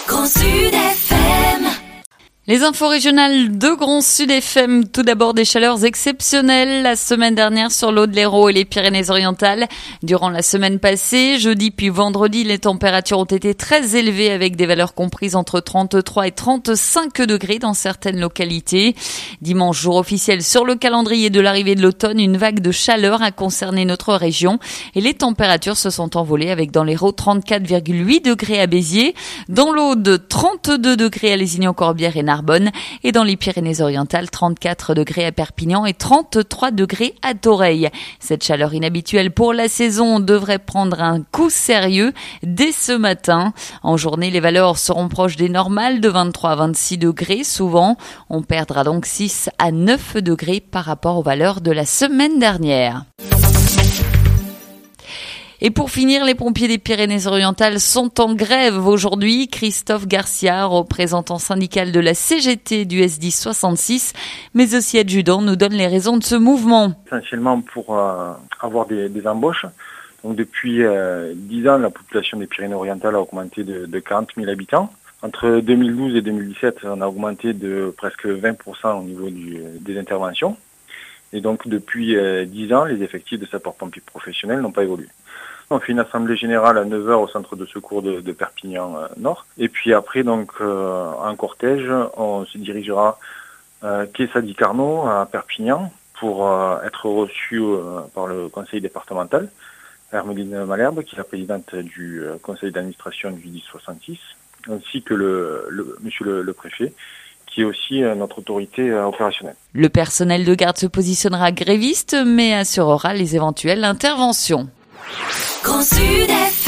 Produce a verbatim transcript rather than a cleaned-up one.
Grand Sud F M. Les infos régionales de Grand Sud F M. Tout d'abord, des chaleurs exceptionnelles la semaine dernière sur l'Aude, l'Hérault et les Pyrénées-Orientales. Durant la semaine passée, jeudi puis vendredi, les températures ont été très élevées avec des valeurs comprises entre trente-trois et trente-cinq degrés dans certaines localités. Dimanche, jour officiel sur le calendrier de l'arrivée de l'automne, une vague de chaleur a concerné notre région et les températures se sont envolées avec dans l'Hérault trente-quatre virgule huit degrés à Béziers, dans l'Aude trente-deux degrés à Lézignan-Corbière et Narbonne, et dans les Pyrénées-Orientales, trente-quatre degrés à Perpignan et trente-trois degrés à Thoreil. Cette chaleur inhabituelle pour la saison devrait prendre un coup sérieux dès ce matin. En journée, les valeurs seront proches des normales de vingt-trois à vingt-six degrés souvent. On perdra donc six à neuf degrés par rapport aux valeurs de la semaine dernière. Et pour finir, les pompiers des Pyrénées-Orientales sont en grève aujourd'hui. Christophe Garcia, représentant syndical de la C G T du S dix soixante-six, mais aussi adjudant, nous donne les raisons de ce mouvement. Essentiellement pour euh, avoir des, des embauches. Donc depuis euh, dix ans, la population des Pyrénées-Orientales a augmenté de, de quarante mille habitants. Entre deux mille douze et deux mille dix-sept, on a augmenté de presque vingt pour cent au niveau du, des interventions. Et donc depuis euh, dix ans, les effectifs de sapeurs-pompiers professionnels n'ont pas évolué. On fait une assemblée générale à neuf heures au centre de secours de, de Perpignan euh, Nord. Et puis après, donc euh, en cortège, on se dirigera euh, quai Sadi Carnot à Perpignan pour euh, être reçu euh, par le conseil départemental, Hermeline Malherbe, qui est la présidente du euh, conseil d'administration du dix soixante-six, ainsi que le, le monsieur le, le préfet, qui est aussi euh, notre autorité euh, opérationnelle. Le personnel de garde se positionnera gréviste, mais assurera les éventuelles interventions. Grand Sud F M.